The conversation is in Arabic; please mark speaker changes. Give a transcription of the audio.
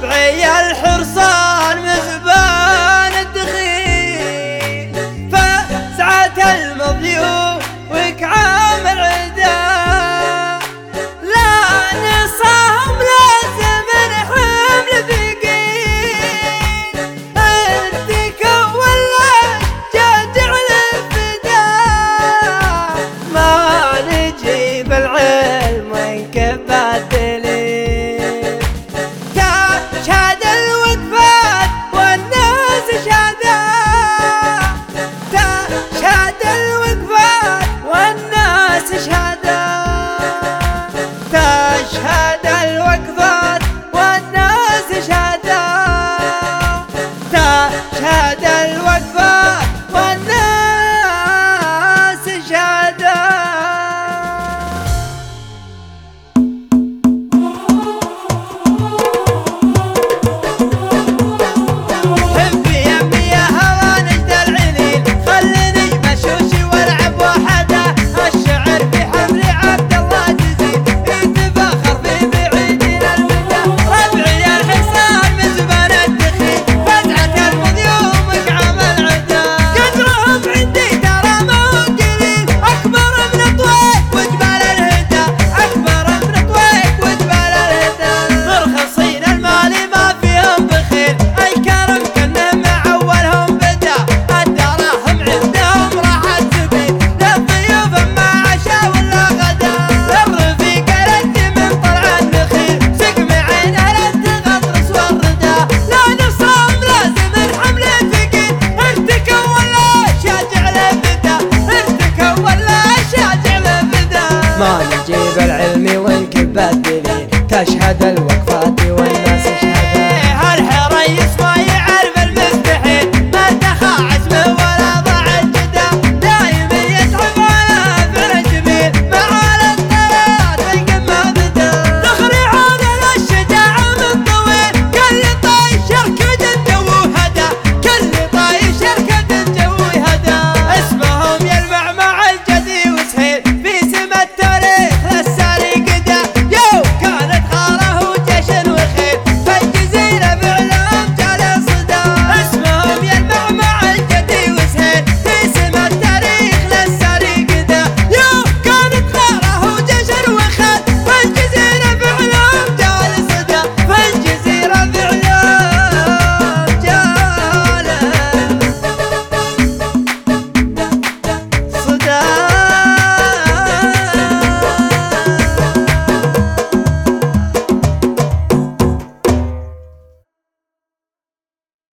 Speaker 1: ربعي الحرصان مزبان الدخيل، فسعة المضيوف وكعام العداء، لا نصام لازم حمل ثقيل، انت ولا جادع الفداء، ما نجيب العلم ونكب الدليل، تشهد الوقفات والناس شهدا، تشهد الوقفات والناس شهدا، تشهد الوقفات والناس شهدا، تشهد الوقفات والناس شهدا. حبي يمي يا هوى نجد العليل، خلني مشوشي والعب وحده، الشعر في حمل عبد الله جزيل، يتفاخر في بعيدين المدى، ربعي الحصان مزبان الدخيل، فزعة المضيوم كعام العدا، قدرهم عندي ترى ما هو قليل، اكبر من طويق وجبال الهدى، اكبر من طويق وجبال الهدى، مرخصين المال ما فيهم بخيل، الكرم كانه مع اولهم بدا، الدراهم عندهم راحت سبيل، للضيوف ما عشاء ولا غدا، الرفيق رد من طلع النخيل، سقم عينه رد غطرس والردى، لا نصام لازم الحمل ثقيل، ارتكوا ولا شاجع للبدا، ارتكوا ولا شاجع للبدا، ما نجيب العلم ونكب الدليل، تشهد الوقفات